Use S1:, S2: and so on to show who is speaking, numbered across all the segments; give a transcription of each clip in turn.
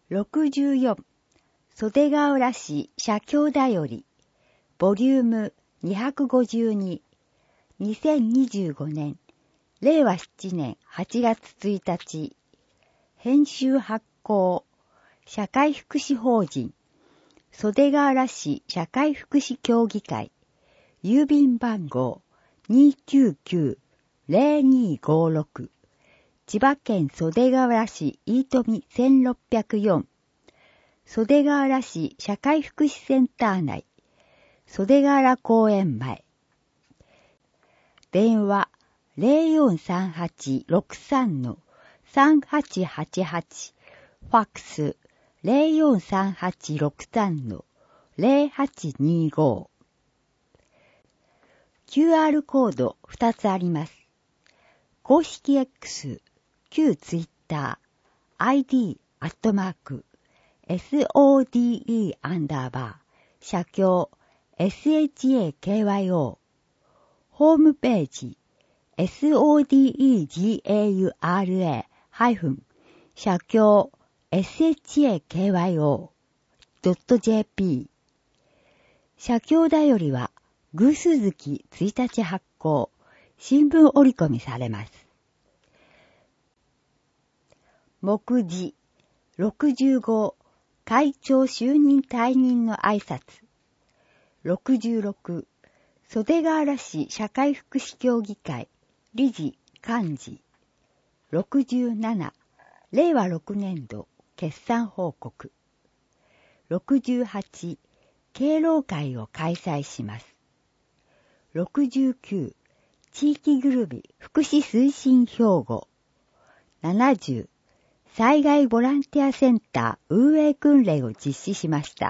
S1: 64袖ヶ浦市社協だよりボリューム252 2025年令和7年8月1日編集発行社会福祉法人袖ヶ浦市社会福祉協議会郵便番号 299-0256 千葉県袖ヶ浦市飯富1604袖ヶ浦市社会福祉センター内袖ヶ浦公園前電話 043863-3888 ファックス 043863-0825 QR コード2つあります。公式 X、旧 Twitter、ID、SODE 社協 SHAKYO ホームページ SODEGAURA- 社協 SHAKYO.jp 社協だよりは偶数月1日発行、新聞折り込みされます。目次65会長就任退任の挨拶66袖ヶ浦市社会福祉協議会理事幹事67令和6年度決算報告68敬老会を開催します。69地域ぐるみ福祉推進標語70災害ボランティアセンター運営訓練を実施しました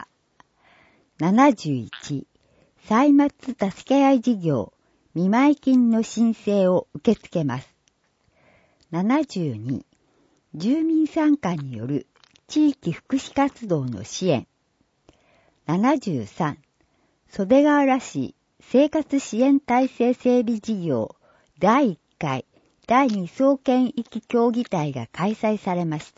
S1: 。71歳末助け合い事業見舞い金の申請を受け付けます。72住民参加による地域福祉活動の支援73袖ヶ浦市生活支援体制整備事業第1回第2総研域協議体が開催されました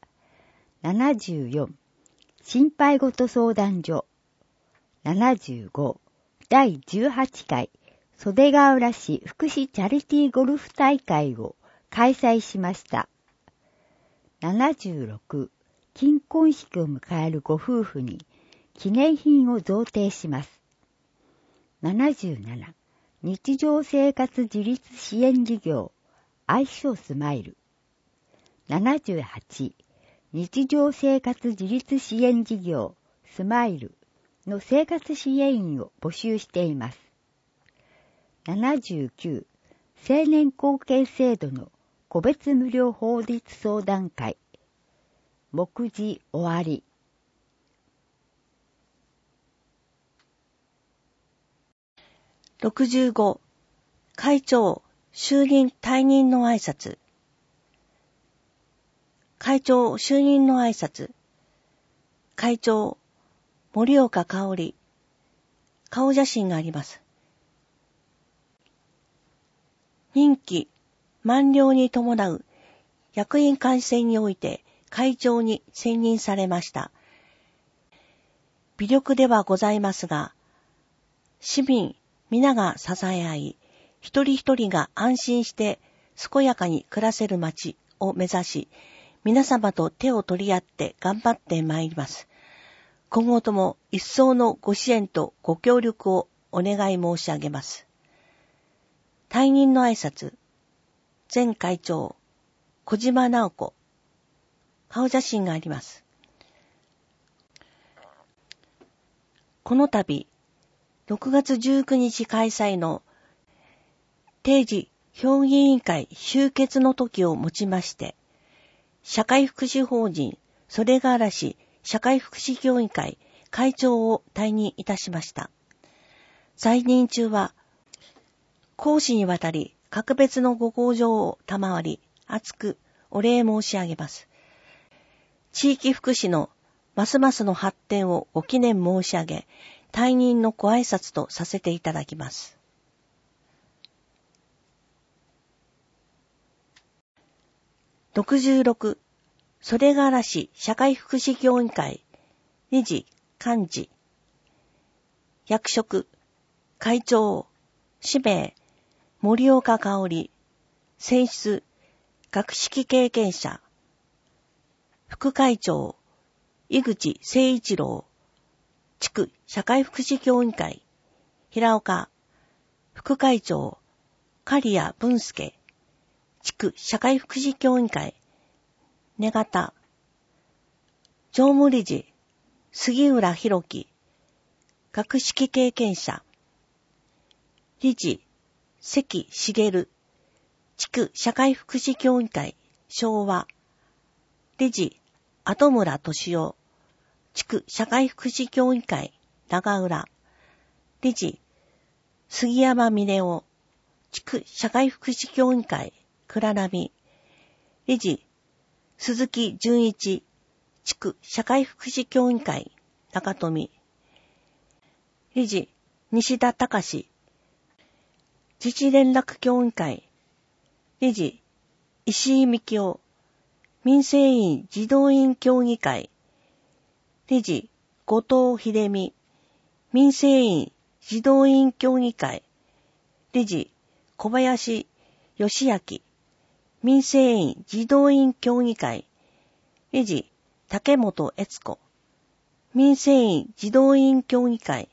S1: 。74心配事相談所75第18回袖ヶ浦市福祉チャリティーゴルフ大会を開催しました。76金婚式を迎えるご夫婦に記念品を贈呈します。77日常生活自立支援事業愛称スマイル78日常生活自立支援事業スマイルの生活支援員を募集しています。79青年後継制度の個別無料法律相談会目次終わり。
S2: 65会長就任退任の挨拶会長就任の挨拶会長森岡香織顔写真があります。任期満了に伴う役員改選において会長に選任されました。微力ではございますが、市民皆が支え合い、一人一人が安心して健やかに暮らせる街を目指し、皆様と手を取り合って頑張ってまいります。今後とも一層のご支援とご協力をお願い申し上げます。退任の挨拶、前会長、小島直子、顔写真があります。この度、6月19日開催の定時評議委員会終結の時をもちまして、社会福祉法人袖ヶ浦市社会福祉協議会会長を退任いたしました。在任中は、公私にわたり格別のご厚情を賜り、厚くお礼申し上げます。地域福祉のますますの発展をご祈念申し上げ、退任のご挨拶とさせていただきます。66 袖ヶ原市社会福祉協議会、理事、幹事。役職、会長、氏名、森岡香織。選出、学識経験者。副会長、井口誠一郎。地区社会福祉協議会、平岡。副会長、刈谷文介。地区社会福祉協議会、根方。常務理事、杉浦博樹。学識経験者。理事、関茂。地区社会福祉協議会、昭和。理事、後村俊夫。地区社会福祉協議会、長浦。理事、杉山峰夫。地区社会福祉協議会、倉波。理事、鈴木純一。地区社会福祉協議会、中富。理事、西田隆。自治連絡協議会。理事、石井幹夫。民生委員児童委員協議会。理事、後藤秀美。民生委員児童委員協議会。理事、小林義明。民生委員児童委員協議会。理事、竹本悦子。民生委員児童委員協議会。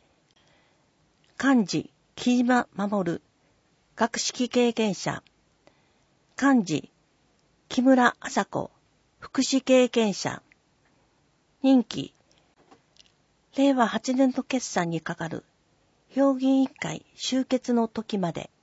S2: 幹事、木島守。学識経験者。幹事、木村麻子。福祉経験者。任期、令和8年度決算に係る評議委員会終結の時まで。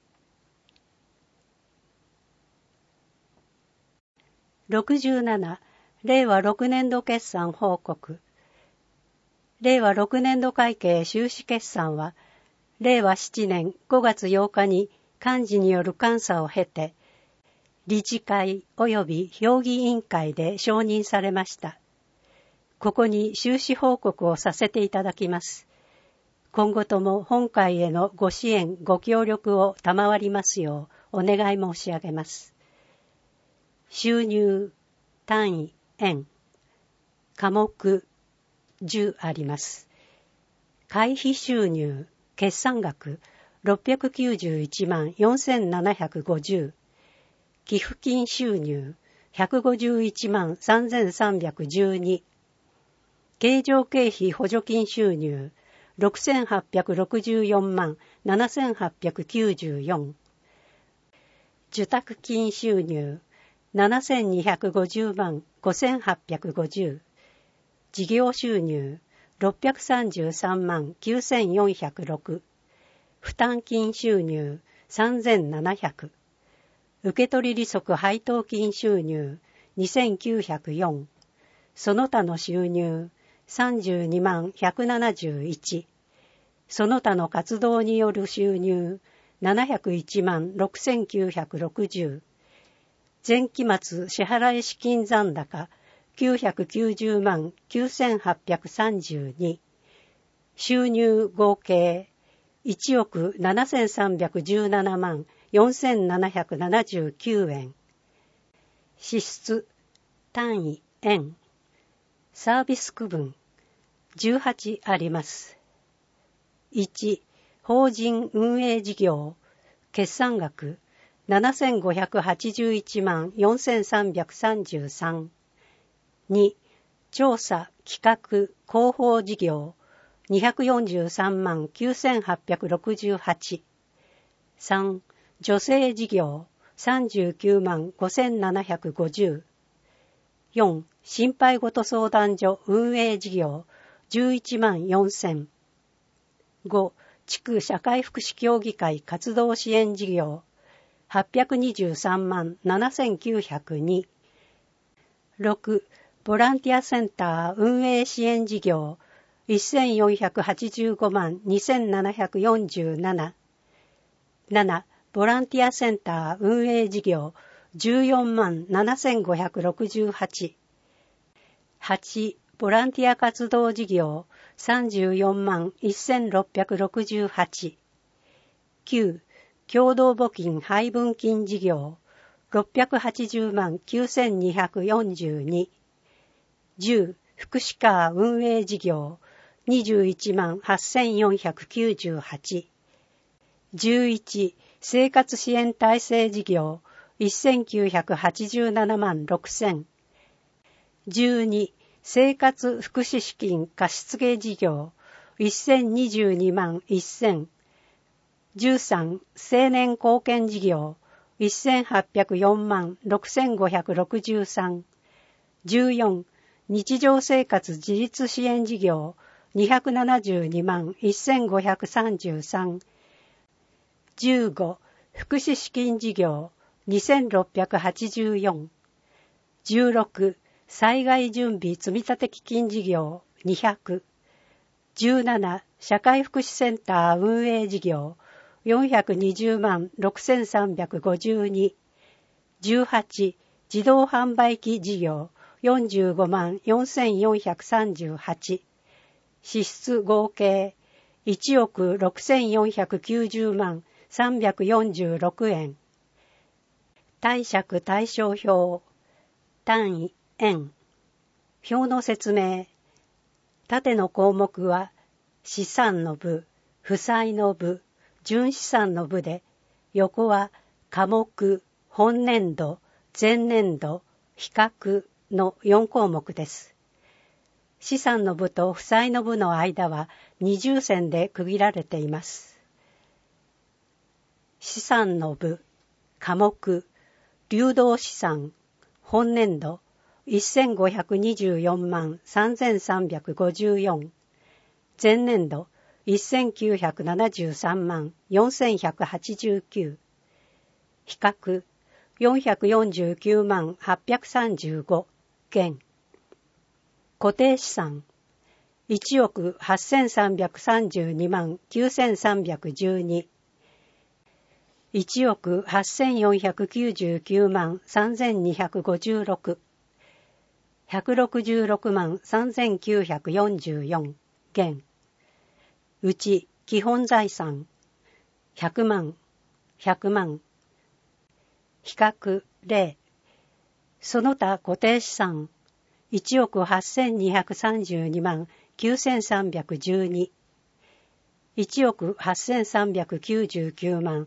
S3: 67、令和6年度決算報告。令和6年度会計収支決算は、令和7年5月8日に幹事による監査を経て、理事会及び評議委員会で承認されました。ここに収支報告をさせていただきます。今後とも本会へのご支援、ご協力を賜りますようお願い申し上げます。収入、単位、円。科目、10あります。会費収入、決算額、691万4750。寄付金収入、151万3312。経常経費補助金収入、6864万7894。受託金収入、7250万5850。事業収入、633万9406。負担金収入、3700。受取利息配当金収入、2904。その他の収入、32万171。その他の活動による収入、701万6960。前期末支払資金残高、990万9832。収入合計、1億7317万4779円。支出、単位、円。サービス区分、18あります。1、法人運営事業、決算額、7581万4333。2、調査、企画、広報事業、243万9868。3、女性事業、39万5750。4、心配ごと相談所運営事業、11万4000。5、地区社会福祉協議会活動支援事業、823万7902。6、ボランティアセンター運営支援事業、1485万2747。7、ボランティアセンター運営事業、14万7568。8、ボランティア活動事業、34万1668。9、共同募金配分金事業、 680万9242。10、福祉課運営事業21万8498。11、生活支援体制事業1987万6000。12、生活福祉資金貸付事業1022万1000。13、青年貢献事業1804万6563。14、日常生活自立支援事業272万1533。15、福祉資金事業2684。16、災害準備積立基金事業200。17、社会福祉センター運営事業420万6352。18、自動販売機事業45万4438。支出合計1億6490万346円。貸借対照表。単位、円。表の説明。縦の項目は、資産の部、負債の部、純資産の部で、横は、科目、本年度、前年度、比較の4項目です。資産の部と負債の部の間は二重線で区切られています。資産の部、科目、流動資産、本年度、1524万3354。前年度、1973万4189。比較、449万835減。固定資産、1億8332万9312。1億8499万3256。166万3944減。うち基本財産100万100万。比較0。その他固定資産1億8232万9312。1億8399万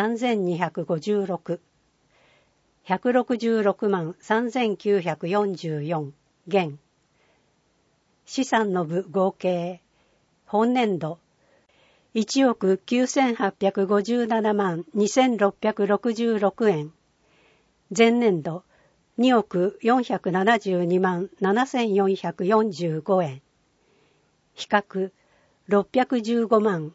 S3: 3256。166万3944減。資産の部合計。本年度。1億9857万2666円。前年度。2億472万7445円。比較。615万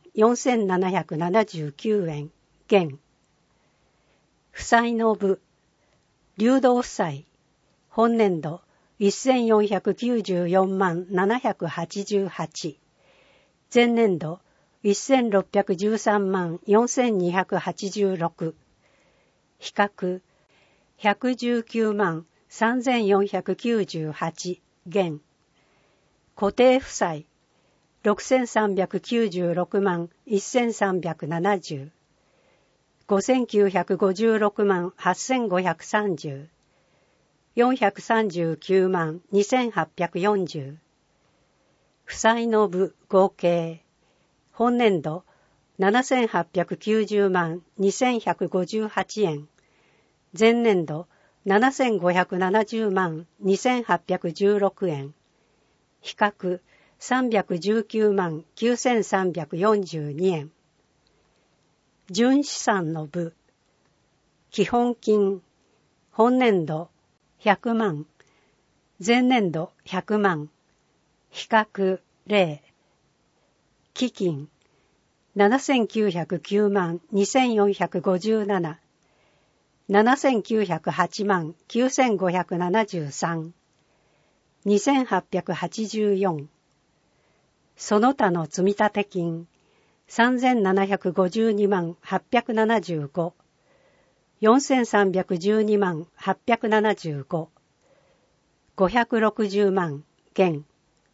S3: 4779円減。負債の部。流動負債。本年度1494万788。前年度1613万4286。比較。119万3498減。固定負債。6396万1370。5956万8530。439万2840。負債の部合計。本年度7890万2158円。前年度7570万2816円。比較319万9342円。純資産の部。基本金。本年度100万。前年度100万。比較0。基金。7909万2457。7908万9573。2884。その他の積立金。3752万875。4312万875。560万減。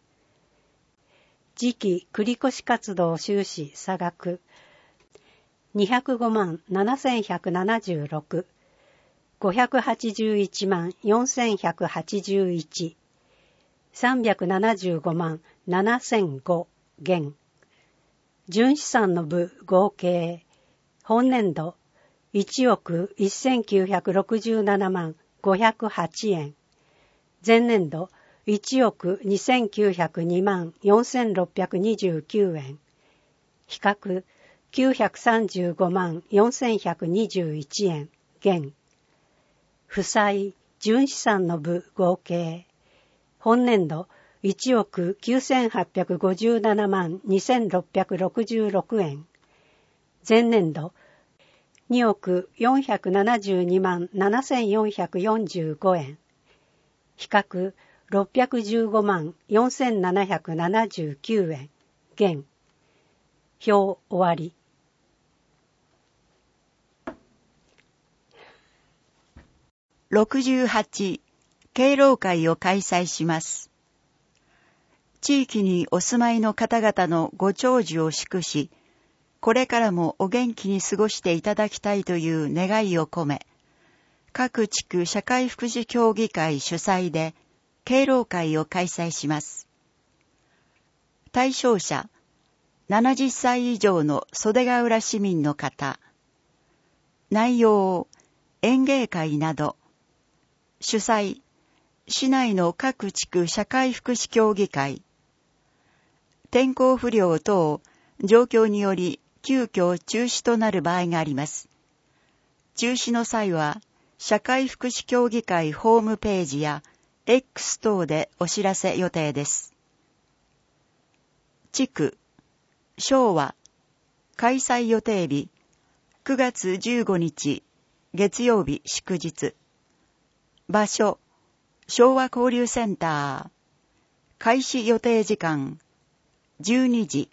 S3: 次期繰越活動収支差額205万7176。 581万4181、375万7005元。純資産の部合計、本年度1億1967万508円。前年度1億2902万4629円。比較935万4121円減。負債純資産の部合計。本年度1億9857万2666円。前年度2億472万7445円。比較615万4779円減。表終わり。
S4: 68、敬老会を開催します。地域にお住まいの方々のご長寿を祝し、これからもお元気に過ごしていただきたいという願いを込め、各地区社会福祉協議会主催で敬老会を開催します。対象者、70歳以上の袖ヶ浦市民の方。内容、演芸会など。主催、市内の各地区社会福祉協議会。天候不良等、状況により急遽中止となる場合があります。中止の際は、社会福祉協議会ホームページや X 等でお知らせ予定です。地区、昭和、開催予定日、9月15日、月曜日祝日。場所、昭和交流センター。開始予定時間、12時。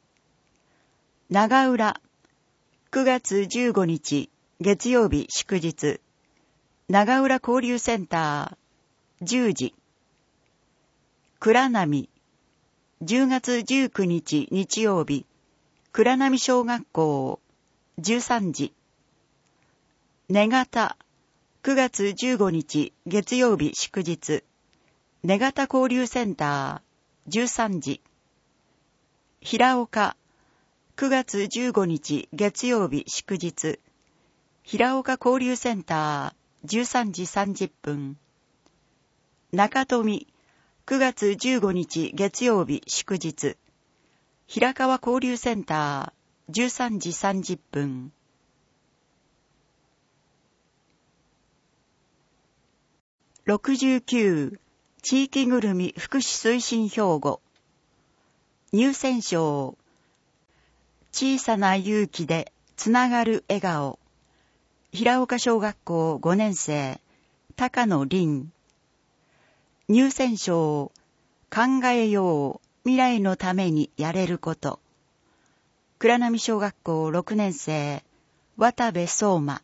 S4: 長浦、9月15日、月曜日祝日。長浦交流センター、10時。倉波、10月19日日曜日、倉波小学校、13時。根形、9月15日月曜日祝日、根形交流センター、13時。平岡、9月15日月曜日祝日、平岡交流センター、13時30分。中富、9月15日月曜日祝日、平川交流センター、13時30分。69、地域ぐるみ福祉推進標語。入選賞。小さな勇気でつながる笑顔。平岡小学校5年生、高野凛。入選賞。考えよう、未来のためにやれること。倉波小学校6年生、渡部相馬。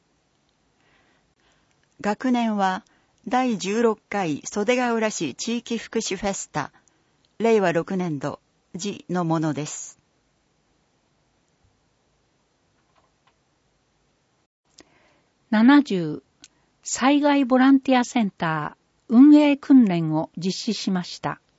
S4: 学年は、第16回袖ヶ浦市地域福祉フェスタ、令和6年度時のものです。
S5: 70、災害ボランティアセンター運営訓練を実施しました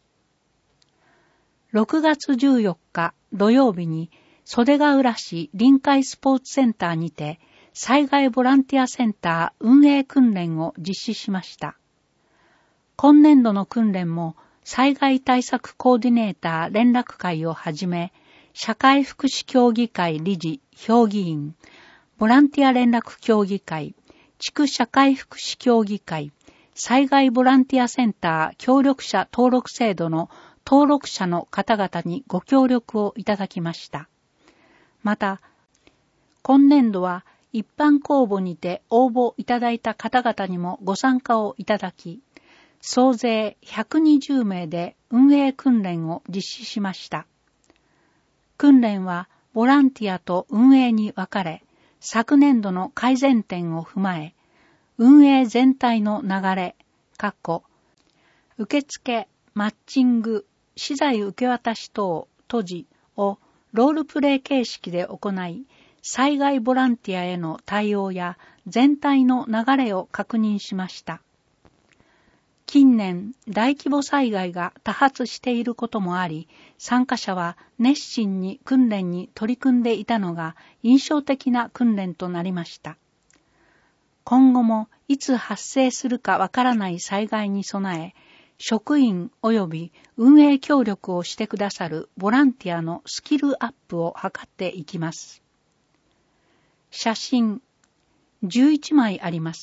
S5: 。6月14日土曜日に袖ヶ浦市臨海スポーツセンターにて災害ボランティアセンター運営訓練を実施しました。今年度の訓練も災害対策コーディネーター連絡会をはじめ、社会福祉協議会理事、評議員、ボランティア連絡協議会、地区社会福祉協議会、災害ボランティアセンター協力者登録制度の登録者の方々にご協力をいただきました。また、今年度は一般公募にて応募いただいた方々にもご参加をいただき、総勢120名で運営訓練を実施しました。訓練はボランティアと運営に分かれ、昨年度の改善点を踏まえ、運営全体の流れ、受付、マッチング、資材受け渡し等、閉じをロールプレイ形式で行い、 災害ボランティアへの対応や全体の流れを確認しました。近年、大規模災害が多発していることもあり、参加者は熱心に訓練に取り組んでいたのが印象的な訓練となりました。今後もいつ発生するかわからない災害に備え、職員及び運営協力をしてくださるボランティアのスキルアップを図っていきます。写真11枚あります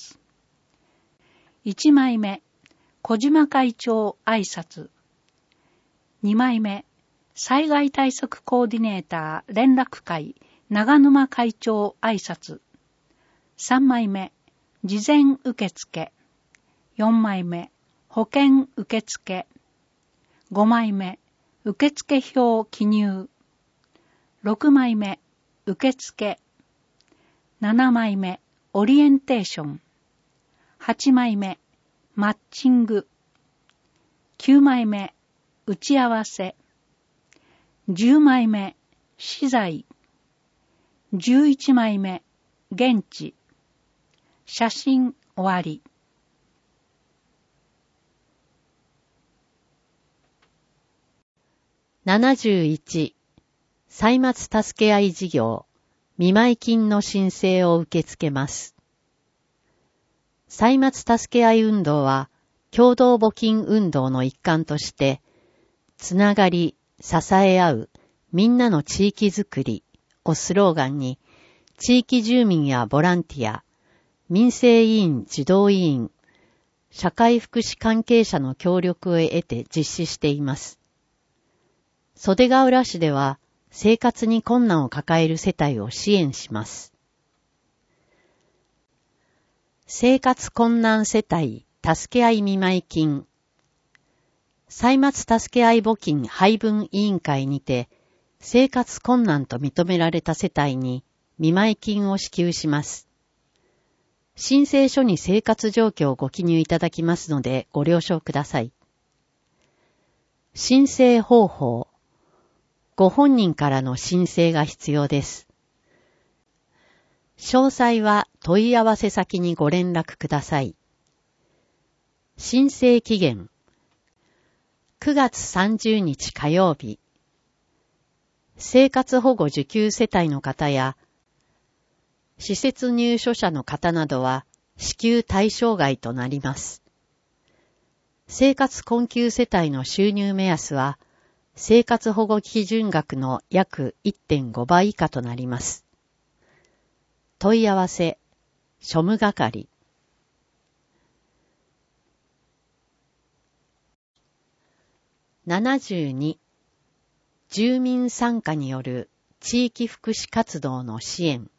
S5: 。1枚目、小島会長挨拶。2枚目、災害対策コーディネーター連絡会長沼会長挨拶。3枚目、事前受付。4枚目、保険受付。5枚目、受付票記入。6枚目、受付。7枚目、オリエンテーション。8枚目、マッチング。9枚目、打ち合わせ。10枚目、資材。11枚目、現地。写真終わり。
S6: 71、歳末助け合い事業、見舞金の申請を受け付けます。歳末助け合い運動は、共同募金運動の一環として、つながり、支え合う、みんなの地域づくりをスローガンに、地域住民やボランティア、民生委員、児童委員、社会福祉関係者の協力を得て実施しています。袖ヶ浦市では、生活に困難を抱える世帯を支援します。生活困難世帯助け合い見舞金。歳末助け合い募金配分委員会にて、生活困難と認められた世帯に見舞金を支給します。申請書に生活状況をご記入いただきますのでご了承ください。申請方法。ご本人からの申請が必要です。詳細は問い合わせ先にご連絡ください。申請期限9月30日火曜日。生活保護受給世帯の方や施設入所者の方などは支給対象外となります。生活困窮世帯の収入目安は生活保護基準額の約 1.5 倍以下となります。問い合わせ、庶務係。72、住民参加による地域福祉活動の支援。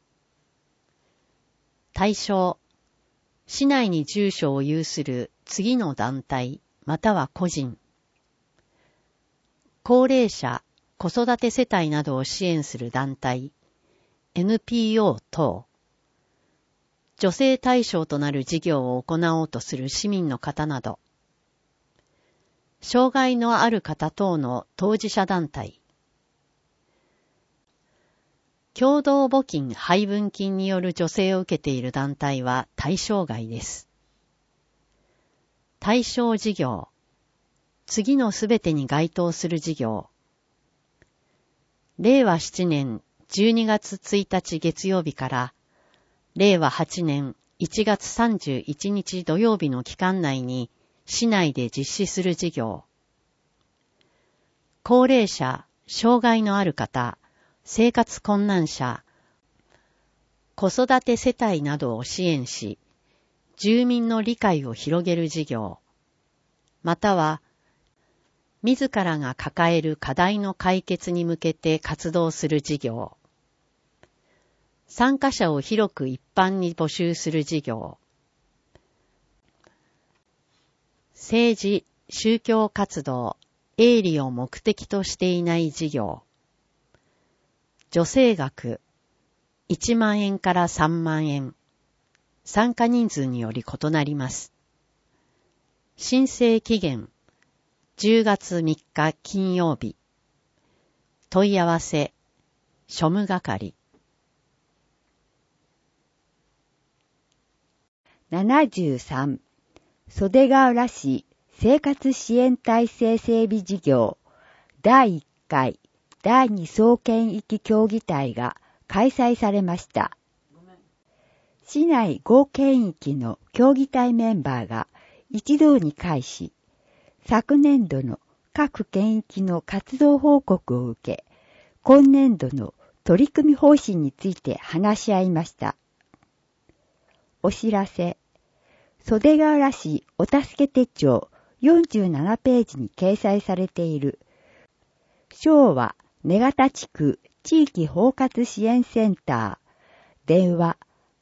S6: 対象、市内に住所を有する次の団体または個人。高齢者、子育て世帯などを支援する団体、NPO 等。女性対象となる事業を行おうとする市民の方など。障害のある方等の当事者団体。共同募金配分金による助成を受けている団体は対象外です。対象事業。次のすべてに該当する事業。令和7年12月1日月曜日から令和8年1月31日土曜日の期間内に市内で実施する事業。高齢者、障害のある方、生活困難者、子育て世帯などを支援し、住民の理解を広げる事業。または、自らが抱える課題の解決に向けて活動する事業。参加者を広く一般に募集する事業。政治、宗教活動、営利を目的としていない事業。助成額、1万円から3万円。参加人数により異なります。申請期限、10月3日金曜日。問い合わせ、庶務係。
S1: 73、袖ヶ浦市生活支援体制整備事業第1回第2総研域協議体が開催されました。市内5県域の協議体メンバーが一堂に会し、昨年度の各県域の活動報告を受け、今年度の取り組み方針について話し合いました。お知らせ。袖ヶ浦市お助け手帳47ページに掲載されている昭和根方地区地域包括支援センター電話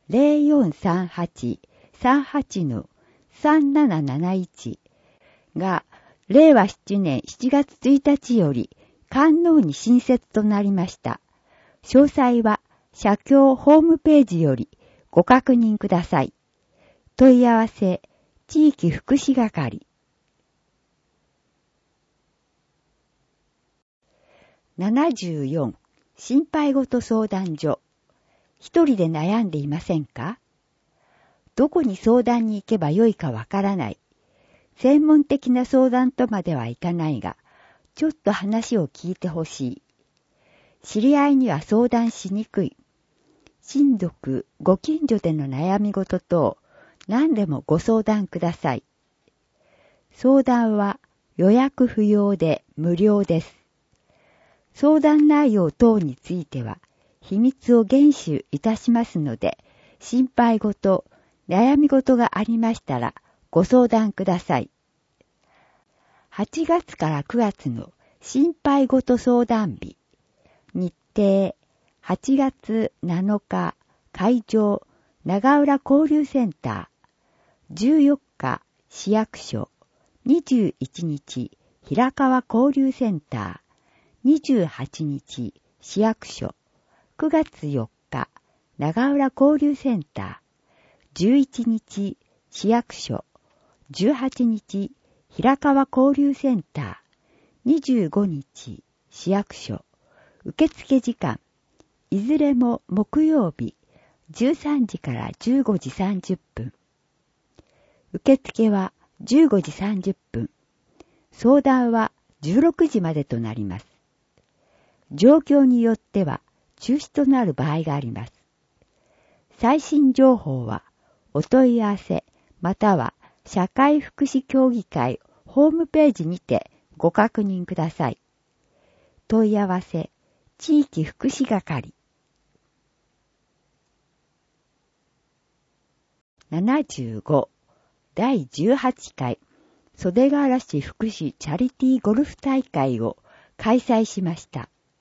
S1: 0438-38-3771 が令和7年7月1日より観音に新設となりました。詳細は社協ホームページよりご確認ください。問い合わせ、地域福祉係。74、心配ごと相談所。一人で悩んでいませんか？どこに相談に行けばよいかわからない。専門的な相談とまではいかないが、ちょっと話を聞いてほしい。知り合いには相談しにくい。親族、ご近所での悩み事等、何でもご相談ください。相談は予約不要で無料です。相談内容等については秘密を厳守いたしますので、心配事、悩み事がありましたらご相談ください。8月から9月の心配事相談日。日程、8月7日、会場、長浦交流センター。14日、市役所。21日、平川交流センター。28日、市役所。9月4日、長浦交流センター。11日、市役所。18日、平川交流センター。25日、市役所。受付時間。いずれも木曜日、13時から15時30分。受付は15時30分。相談は16時までとなります。状況によっては中止となる場合があります。最新情報はお問い合わせまたは社会福祉協議会ホームページにてご確認ください。問い合わせ地域福祉係。75第18回袖ヶ浦市福祉チャリティーゴルフ大会を開催しました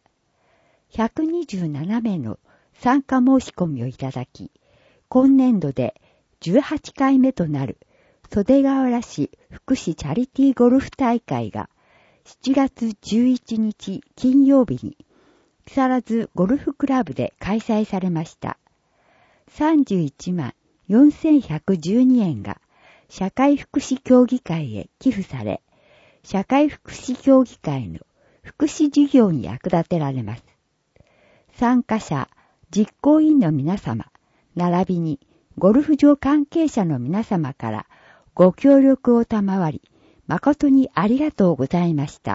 S1: 。127名の参加申し込みをいただき、今年度で18回目となる袖ヶ浦市福祉チャリティーゴルフ大会が7月11日金曜日に木更津ゴルフクラブで開催されました。31万4112円が社会福祉協議会へ寄付され、社会福祉協議会の福祉事業に役立てられます。参加者、実行委員の皆様、並びにゴルフ場関係者の皆様からご協力を賜り、誠にありがとうございました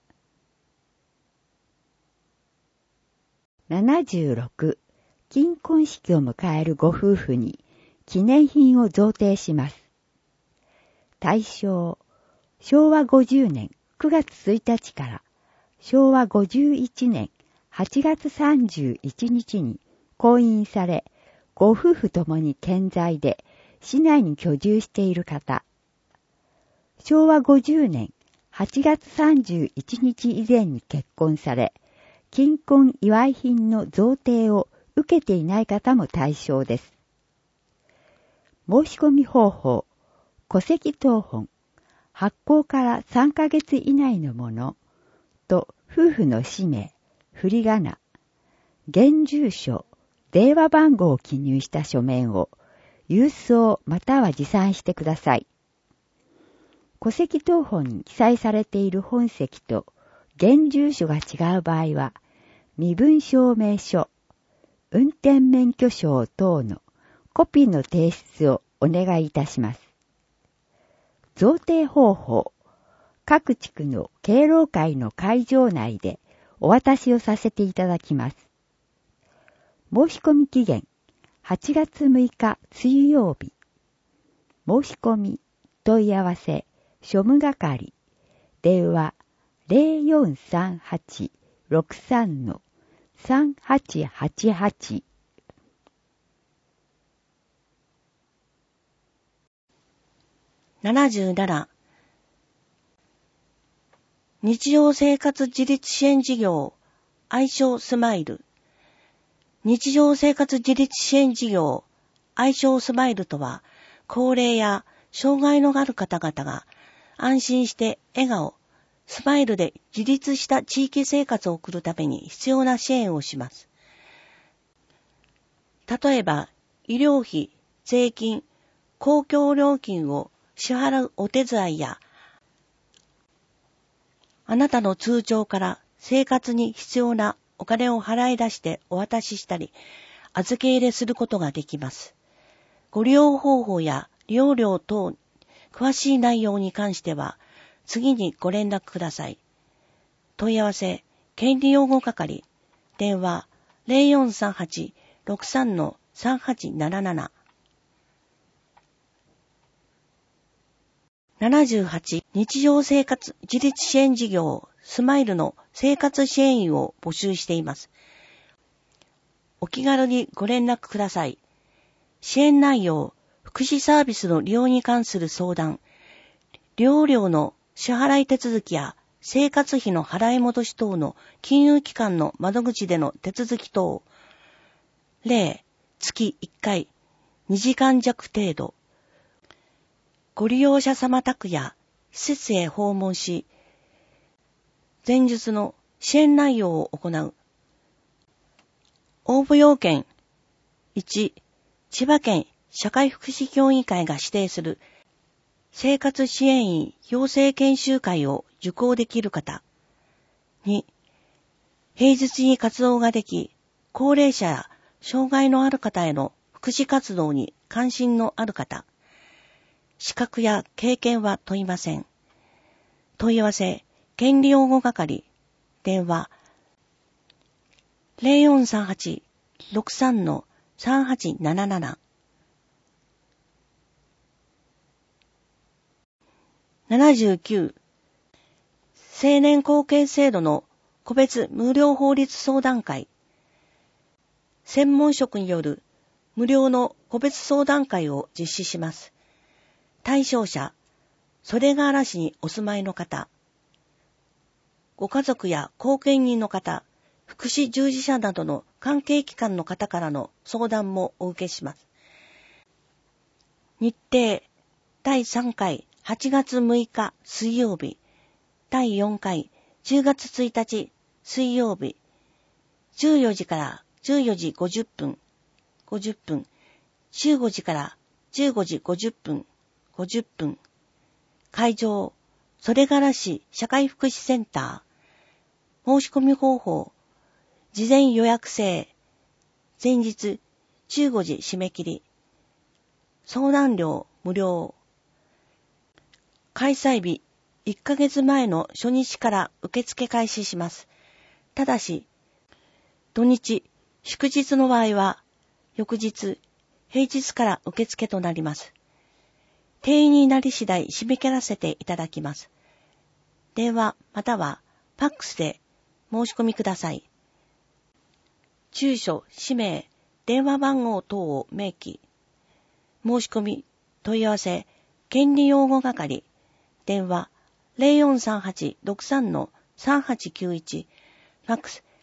S1: 。76、金婚式を迎えるご夫婦に記念品を贈呈します。対象、昭和50年9月1日から昭和51年8月31日に婚姻され、ご夫婦ともに健在で市内に居住している方。昭和50年8月31日以前に結婚され、金婚祝い品の贈呈を受けていない方も対象です。申し込み方法、戸籍謄本、発行から3ヶ月以内のものと夫婦の氏名、振り仮名、現住所、電話番号を記入した書面を郵送または持参してください。戸籍謄本に記載されている本籍と現住所が違う場合は、身分証明書、運転免許証等のコピーの提出をお願いいたします。贈呈方法、各地区の敬老会の会場内でお渡しをさせていただきます。申し込み期限、8月6日水曜日。申し込み、問い合わせ、庶務係、電話 0438-63-3888。
S2: 77日常生活自立支援事業愛称スマイル。日常生活自立支援事業愛称スマイルとは、高齢や障害のある方々が安心して笑顔、スマイルで自立した地域生活を送るために必要な支援をします。例えば、医療費、税金、公共料金を支払うお手伝いや、あなたの通帳から生活に必要なお金を払い出してお渡ししたり、預け入れすることができます。ご利用方法や利用料等、詳しい内容に関しては、次にご連絡ください。問い合わせ、権利擁護係、電話 0438-63-3877。78日常生活自立支援事業スマイルの生活支援員を募集しています。お気軽にご連絡ください。支援内容、福祉サービスの利用に関する相談、利用料の支払い手続きや生活費の払い戻し等の金融機関の窓口での手続き等、例、月1回、2時間弱程度、ご利用者様宅や施設へ訪問し、前述の支援内容を行う。応募要件、1、千葉県社会福祉協議会が指定する生活支援員養成研修会を受講できる方。2、平日に活動ができ、高齢者や障害のある方への福祉活動に関心のある方。資格や経験は問いません。問い合わせ、権利擁護係、電話、0438-63-3877。79青年後継制度の個別無料法律相談会。専門職による無料の個別相談会を実施します。対象者、袖ヶ原市にお住まいの方、ご家族や後見人の方、福祉従事者などの関係機関の方からの相談もお受けします。日程、第3回8月6日水曜日、第4回10月1日水曜日、14時から14時50分、15時から15時50分、会場、袖ヶ原市社会福祉センター。申し込み方法、事前予約制、前日15時締め切り。相談料無料。開催日1ヶ月前の初日から受付開始します。ただし、土日、祝日の場合は、翌日、平日から受付となります。定員になり次第締め切らせていただきます。電話またはファックスで申し込みください。住所、氏名、電話番号等を明記。申し込み、問い合わせ、権利擁護係、電話0438-63-3891、ファックス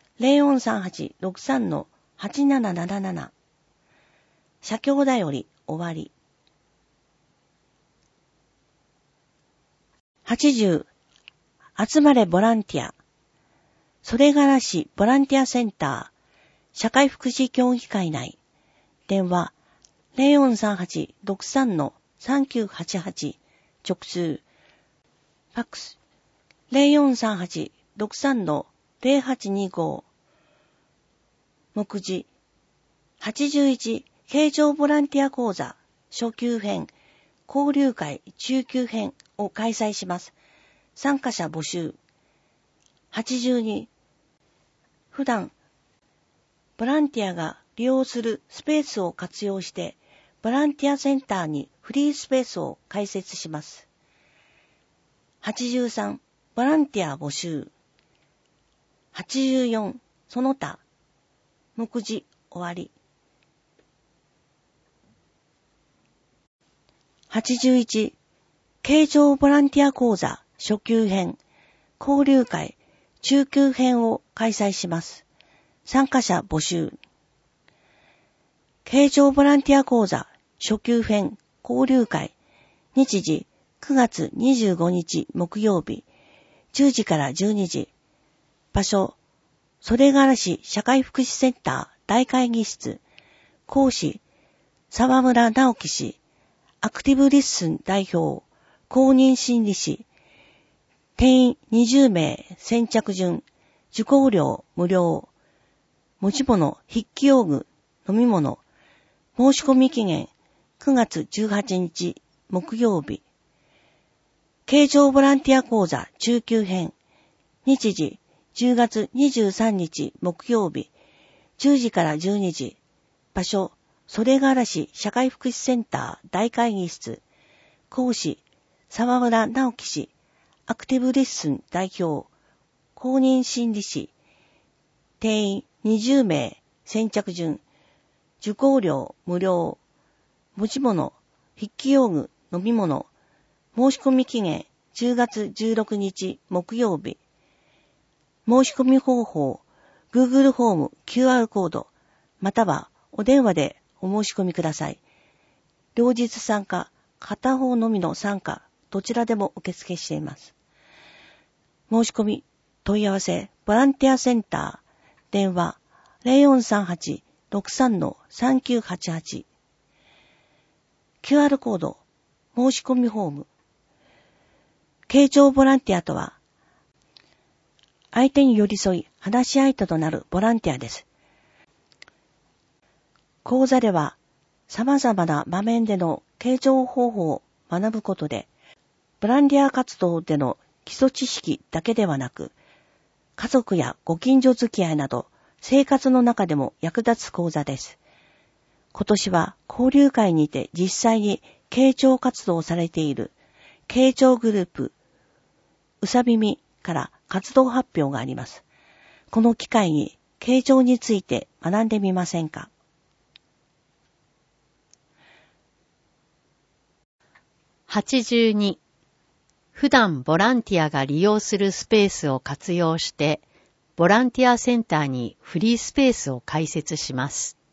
S2: 0438-63-8777。社協だより終わり。80、集まれボランティア。袖ヶ原市ボランティアセンター、社会福祉協議会内。電話0438-63-3988、直通。ファックス0438-63-0825。目次81、慶長ボランティア講座初級編、交流会中級編を開催します。参加者募集。82、普段、ボランティアが利用するスペースを活用して、ボランティアセンターにフリースペースを開設します。83、ボランティア募集。84、その他、目次終わり。81、慶長ボランティア講座初級編、交流会中級編を開催します。参加者募集。慶長ボランティア講座初級編交流会、日時9月25日木曜日、10時から12時。場所、袖ヶ浦市社会福祉センター大会議室。講師、沢村直樹氏。アクティブリッスン代表、公認心理師。定員20名先着順。受講料無料。持ち物、筆記用具、飲み物。申し込み期限9月18日木曜日。慶長ボランティア講座中級編。日時10月23日木曜日。10時から12時。場所、袖ヶ浦市社会福祉センター大会議室。講師、沢村直樹氏。アクティブレッスン代表。公認心理師。定員20名先着順。受講料無料。持ち物、筆記用具、飲み物。申し込み期限10月16日木曜日。申し込み方法、Google フォーム QR コード、またはお電話でお申し込みください。両日参加、片方のみの参加、どちらでも受付しています。申し込み、問い合わせ、ボランティアセンター、電話 0438-63-3988。QR コード、申し込みフォーム。慶長ボランティアとは、相手に寄り添い話し相手となるボランティアです。講座では様々な場面での慶長方法を学ぶことで、ボランティア活動での基礎知識だけではなく、家族やご近所付き合いなど生活の中でも役立つ講座です。今年は交流会にて実際に慶長活動をされている慶長グループうさびみから活動発表があります。この機会に慶長について学んでみませんか。
S6: 82、普段ボランティアが利用するスペースを活用して、ボランティアセンターにフリースペースを開設します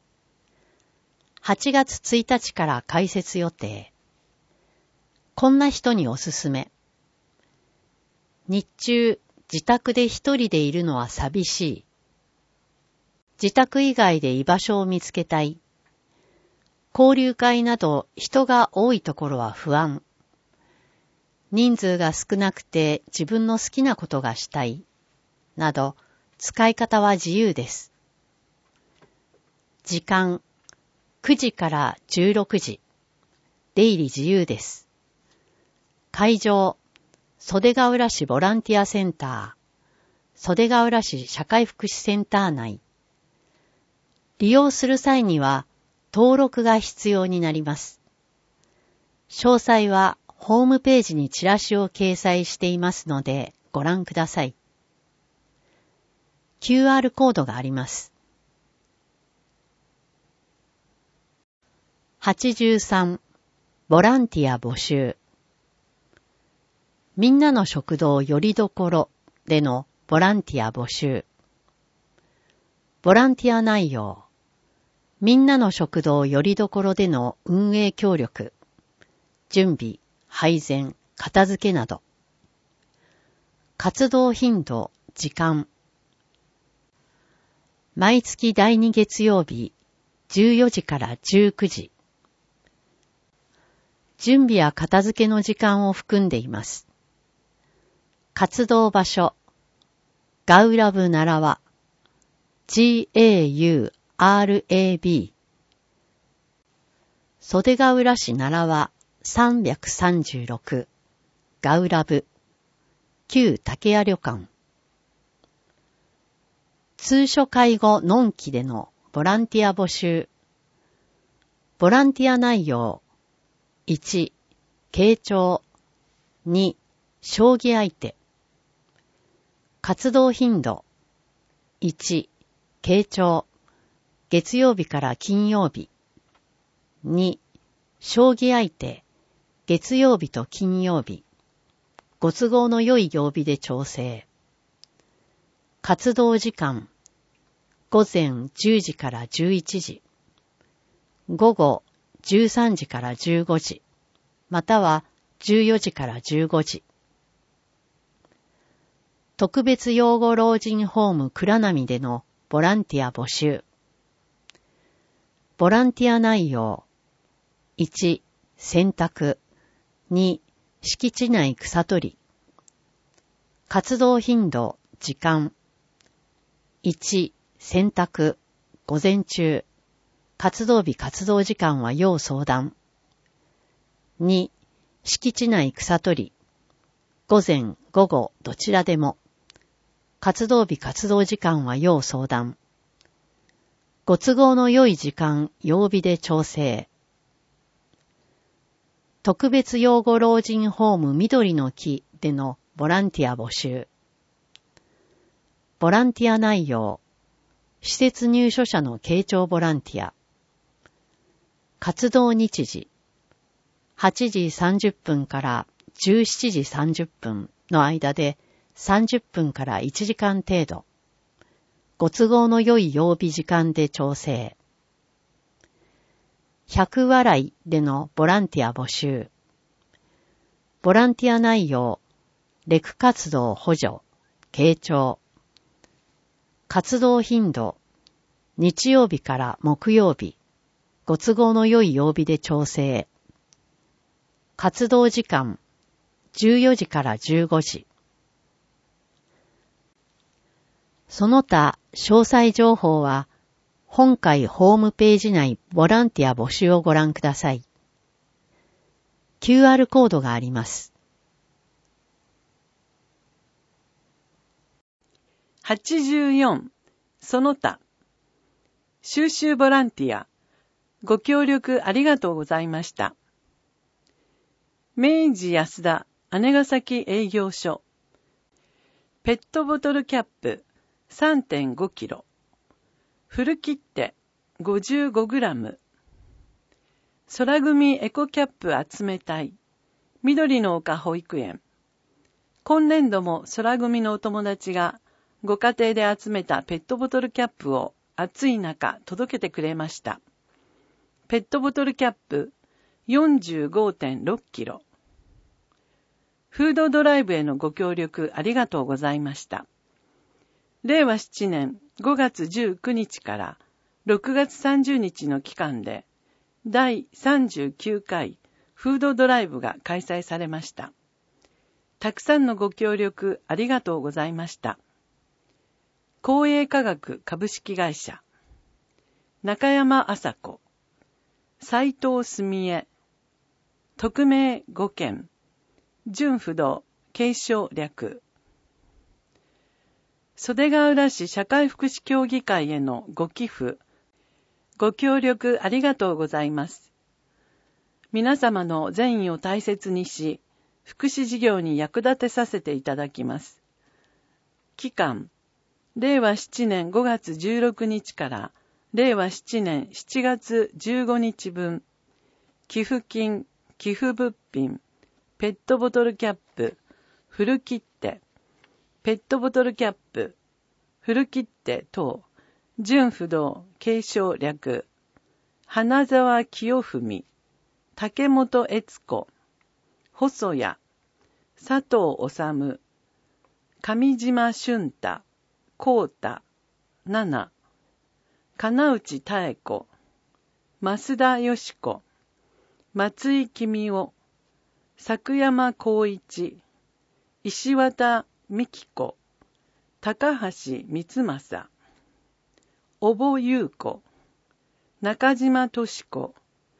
S6: 。8月1日から開設予定。こんな人におすすめ。日中、自宅で一人でいるのは寂しい。自宅以外で居場所を見つけたい。交流会など人が多いところは不安。人数が少なくて自分の好きなことがしたい。など、使い方は自由です。時間、9時から16時。出入り自由です。会場、袖ヶ浦市ボランティアセンター、袖ヶ浦市社会福祉センター内。利用する際には登録が必要になります。詳細はホームページにチラシを掲載していますのでご覧ください。QR コードがあります。83、ボランティア募集。みんなの食堂よりどころでのボランティア募集。ボランティア内容。みんなの食堂よりどころでの運営協力。準備、配膳、片付けなど。活動頻度、時間。毎月第2月曜日、14時から19時。準備や片付けの時間を含んでいます。活動場所、ガウラブ奈良は、GAURAB。 袖ヶ浦市奈良は336、ガウラブ、旧竹屋旅館。通所介護のんきでのボランティア募集。ボランティア内容。1、傾聴。2、将棋相手。活動頻度。1、傾聴。月曜日から金曜日。2、将棋相手。月曜日と金曜日。ご都合の良い曜日で調整。活動時間。午前10時から11時。午後13時から15時。または14時から15時。特別養護老人ホーム倉波でのボランティア募集。ボランティア内容。1、洗濯。2、敷地内草取り。活動頻度、時間。1、洗濯。午前中。活動日活動時間は要相談。2、敷地内草取り。午前、午後、どちらでも。活動日活動時間は要相談。ご都合の良い時間、曜日で調整。特別養護老人ホーム緑の木でのボランティア募集。ボランティア内容。施設入所者の傾聴ボランティア。活動日時。8時30分から17時30分の間で30分から1時間程度。ご都合の良い曜日時間で調整。100笑いでのボランティア募集。ボランティア内容。レク活動補助。傾聴。活動頻度。日曜日から木曜日。ご都合の良い曜日で調整。活動時間。14時から15時。その他、詳細情報は、本会ホームページ内ボランティア募集をご覧ください。QR コードがあります。
S7: 84、その他、収集ボランティア、ご協力ありがとうございました。明治安田姉崎営業所、ペットボトルキャップ 3.5 キロ、フル切手55グラム、空組エコキャップ集めたい、緑の丘保育園。今年度も空組のお友達がご家庭で集めたペットボトルキャップを暑い中届けてくれました。ペットボトルキャップ 45.6 キロ。フードドライブへのご協力ありがとうございました。令和7年5月19日から6月30日の期間で第39回フードドライブが開催されました。たくさんのご協力ありがとうございました。光栄科学株式会社、中山麻子、斉藤澄江、匿名5件、純不動、継承略。袖ヶ浦市社会福祉協議会へのご寄付、ご協力ありがとうございます。皆様の善意を大切にし、福祉事業に役立てさせていただきます。期間、令和7年5月16日から令和7年7月15日分、寄付金、寄付物品、ペットボトルキャップ、フル切手、ペットボトルキャップ、フル切手等、純不動、継承略、花沢清文、竹本悦子、細谷、佐藤治、上島俊太、幸太、七、金内妙子、増田よし子、松井公夫、作山光一、石渡美希子、高橋光正、小保優子、中島敏子、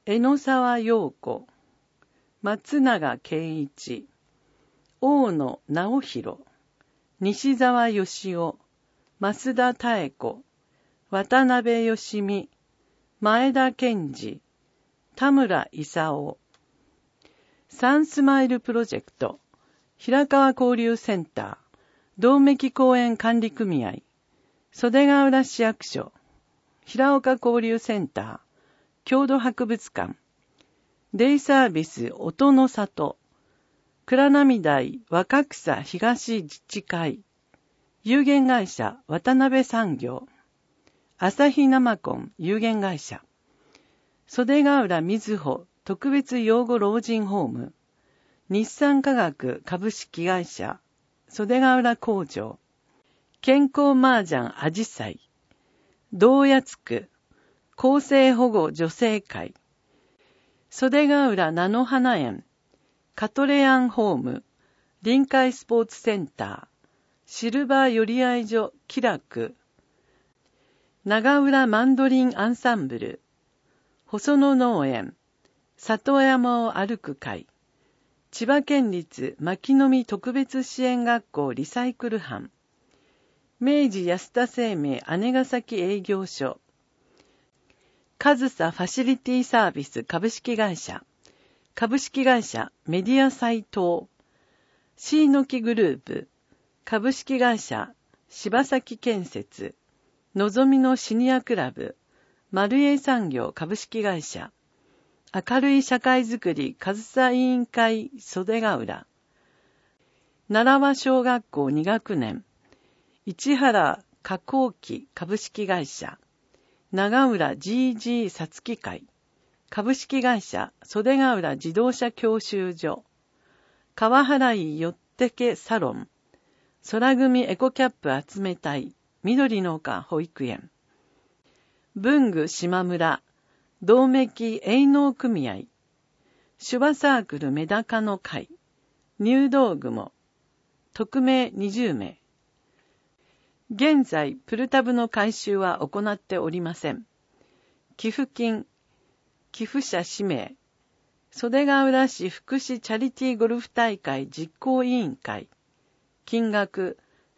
S7: 江野沢陽子、松永圭一、大野直弘、西澤義雄、増田妙子、渡辺義美、前田健二、田村勲。サンスマイルプロジェクト、平川交流センター、道目公園管理組合、袖ヶ浦市役所、平岡交流センター、郷土博物館、デイサービス音の里、倉波台若草東自治会、有限会社渡辺産業、朝日生コン有限会社、袖ヶ浦みずほ特別養護老人ホーム、日産科学株式会社、袖ヶ浦工場、健康麻雀あじさい、道谷区厚生保護女性会、袖ヶ浦菜の花園、カトレアンホーム、臨海スポーツセンター、シルバー寄り合い所気楽、長浦マンドリンアンサンブル、細野農園、里山を歩く会、千葉県立牧の実特別支援学校リサイクル班、明治安田生命姉崎営業所、上総ファシリティサービス株式会社、株式会社メディア斎藤、シーノキグループ、株式会社柴崎建設、のぞみのシニアクラブ、マルエイ産業株式会社、明るい社会づくり上総委員会袖ヶ浦、奈良和小学校2学年、市原加工機株式会社、長浦 GG さつき会、株式会社袖ヶ浦自動車教習所、川原井よってけサロン、空組エコキャップ集め隊、緑の丘保育園、文具島村、道目営農組合、手話サークルメダカの会、入道雲、匿名20名。現在、プルタブの回収は行っておりません。寄付金、寄付者氏名、袖ヶ浦市福祉チャリティーゴルフ大会実行委員会、金額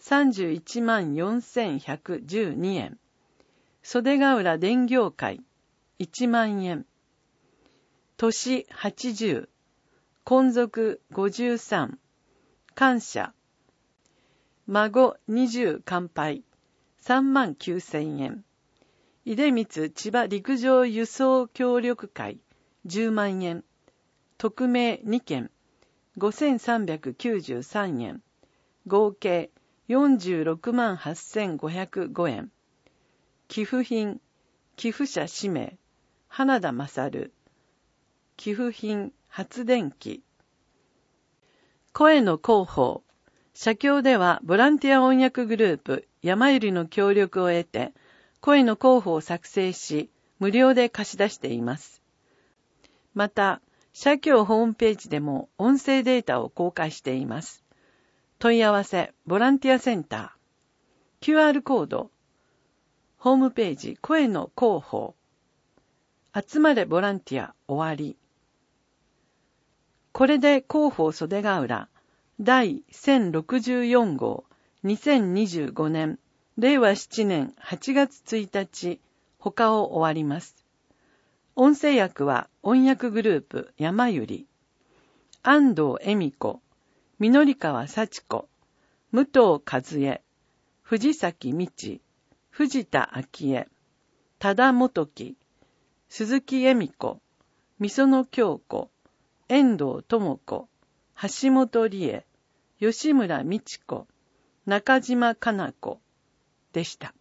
S7: 31万4112円、袖ヶ浦電業会1万円、年80、婚族53、感謝、孫20乾杯、3万9000円。出光千葉陸上輸送協力会、10万円。匿名2件、5393円。合計46万8505円。寄付品、寄付者氏名、花田勝。寄付品、発電機。声の広報。社協ではボランティア翻訳グループ山ゆりの協力を得て声の広報を作成し無料で貸し出しています。また社協ホームページでも音声データを公開しています。問い合わせボランティアセンター QR コードホームページ声の広報集まれボランティア終わり。これで広報袖ヶ浦第1064号2025年令和7年8月1日他を終わります。音声訳は音訳グループ山ゆり、安藤恵美子、緑川幸子、武藤和恵、藤崎美智、藤田昭恵、多田元樹、鈴木恵美子、御園京子、遠藤智子、橋本理恵、吉村美智子、中島かな子でした。